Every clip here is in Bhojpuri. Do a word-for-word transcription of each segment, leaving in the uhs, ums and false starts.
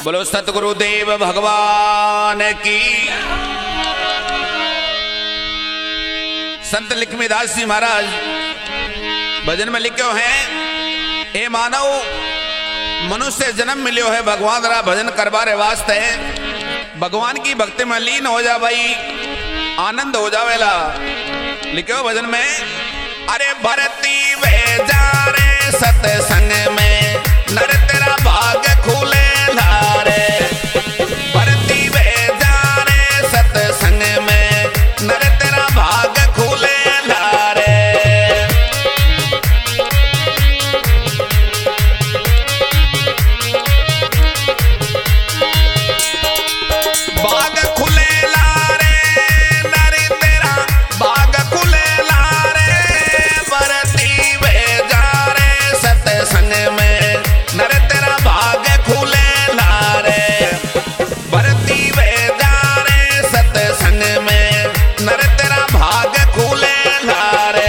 बोलो सतगुरुदेव भगवान की। संत लक्ष्मीदास जी महाराज भजन में लिखे हैं, ए मानव मनुष्य जन्म मिलो है भगवान रा भजन करवारे वास्ते। भगवान की भक्ति में लीन हो जा भाई, आनंद हो जावेला। लिखो भजन में, अरे भरती वे जा रे सत्संग में नर तेरा भाग खुले लारे। भरती वे जा रे सत्संग में नर तेरा भाग खुले लारे। भाग खुले लारे नर तेरा भाग खुले लारे। भरती वे जा रे सत्संग में नर तेरा भाग खुले लारे। भरती वे जा रे सत्संग में नर तेरा भाग खुले लारे।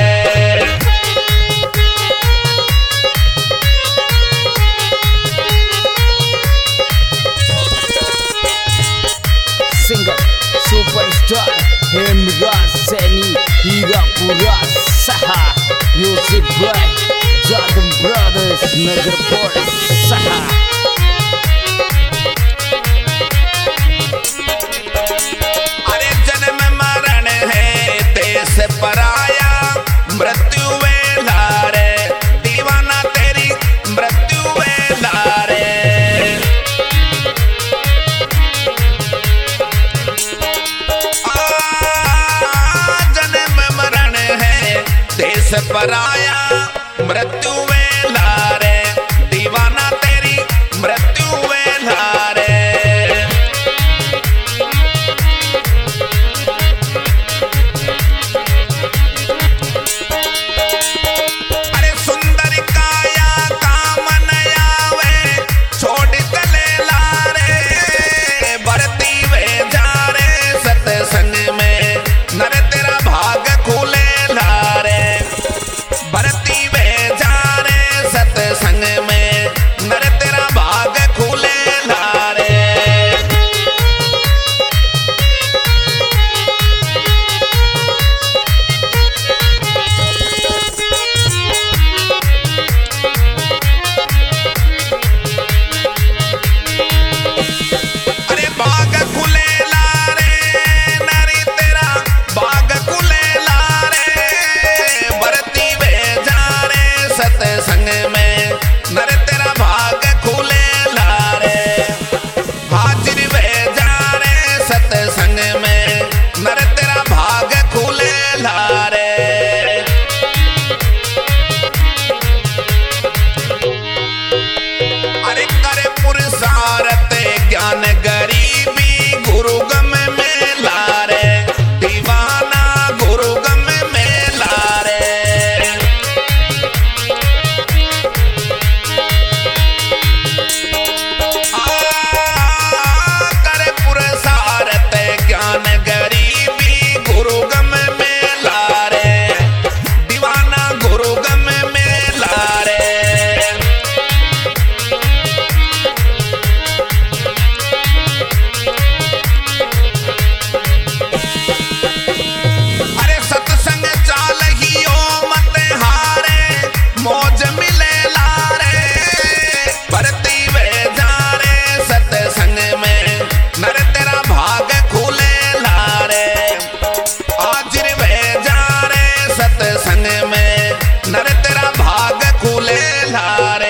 सिंगर सुपरस्टार हेमराज सैनी हीरापुरा सहा। Music by Jadam brothers Nagarpur सहा। अरे जन्म मरण है देश पराया, मृत्यु वे लारे। दीवाना तेरी मृत्यु वे लारे। आ, जन्म मरण है देश पराया, मृत्यु वे लारे। दीवाना तेरी मृत्यु वे लारे। अरे सुंदर काया कामन आवे, छोड़ चले लारे। भरती वे जा रे सत्संग में नर तेरा भाग खुले लारे। भरती वे जा रे सत्संग में नर तेरा भाग खुले लारे। अरे बाग खुले लारे नरी तेरा बाग खुले लारे। भरती वे जा रे सत्संग में नर तेरा भाग खुले लारे। हाजिर वे जा रे सत्संग में नर तेरा भाग खुले लारे। अरे करे पुरुषारत ज्ञान गरीबी गुरु गम में लारे। दीवाना गुरु गम में लारे। आ, करे पुरुषारत ज्ञान गरीबी गुरु गम में लारे। दीवाना गुरु गम में लारे। अरे सत्संग चाल ही ओ मत हारे, मौज मिले लारे। भरती वे जा रे सत्संग में नर तेरा भाग खुले लारे। हाजिर वे जा रे सत्संग में नर तेरा भाग खुले लारे।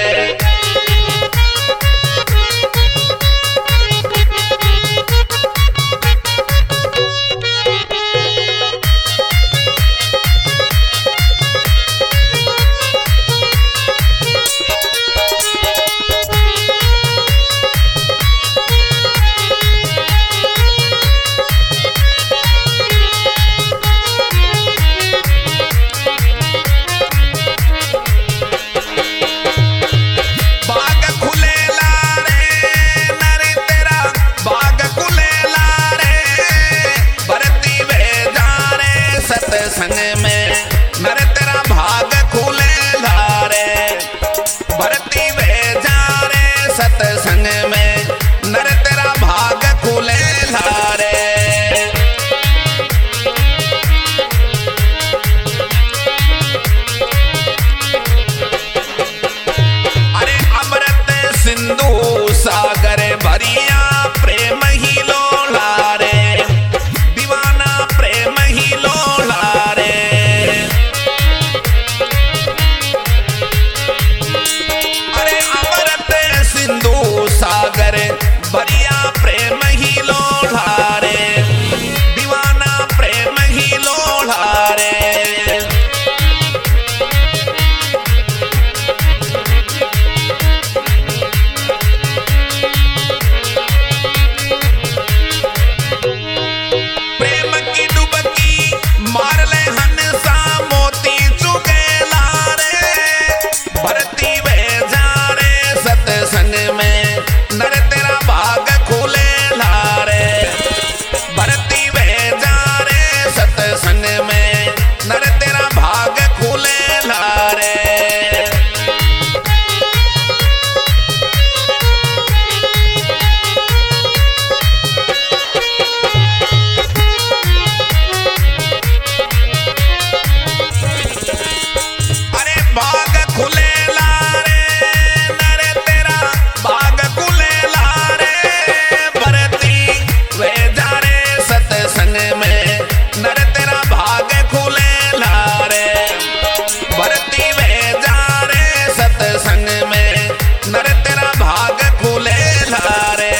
बाग खुले लारे नर तेरा बाग खुले लारे। भरती वे जा रे सत्संग में नर तेरा भाग खुले लारे। भरती वे जा रे सत्संग में सिंधु सागर भरिया प्रेम ही लोला रे, दीवाना प्रेम ही लोला रे। अरे अमृत सिंधु सागर भरिया प्रेम ही लोला रे, दीवाना प्रेम ही लोला रे। प्रेम की डुबकी मार ले हंसा मोती चुगेला रे, भरती वे जा रे सत्संग में नर तेरा भाग खुले लारे, भरती वे जा रे सत्संग में नर तेरा भाग खुले लारे। अरे भाग खुले लारे नर तेरा भाग खुले लारे, भरती वे जा रे सत्संग में नर तेरा भाग खुले लारे, भरती वे जा रे सत्संग में नर तेरा भाग खुले लारे।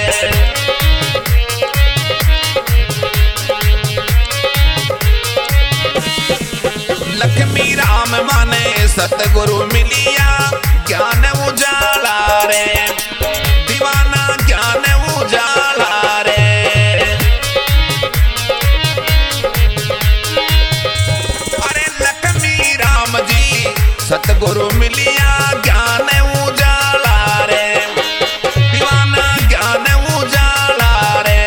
लक्ष्मी राम माने सतगुरु मिलिया ज्ञान उजाला रे, दीवाना ज्ञान उजाला रे। अरे लक्ष्मी राम जी सतगुरु मिलिया ज्ञान उजाला रे, दीवाना ज्ञान उजाला रे।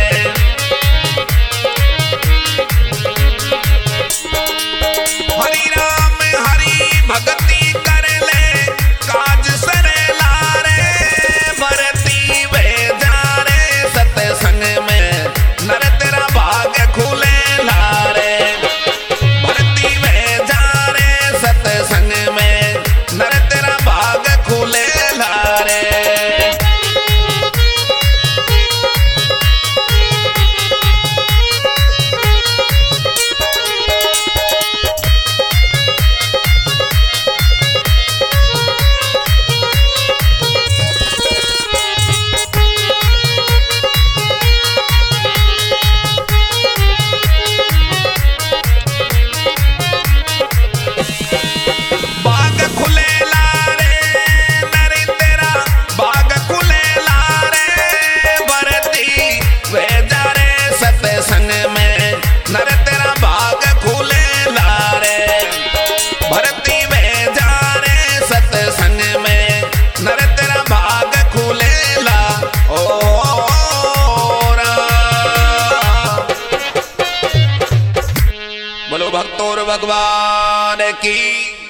हरि राम हरि भक्ति कर ले काज सरे लारे, भरती वे जा रे सत्संग में नर तेरा भाग खुले लारे, भरती वे जा रे सत्संग में नर तेरा भाग खुले लारे। बाग खुले लारे नर तेरा बाग खुले लारे, भरती वे जा रे सत्संग में नर तेरा भाग खुले लारे, भरती वे जा रे सत्संग में नर तेरा भाग खुले ला। ओ राम बोलो भक्तों भगवान की।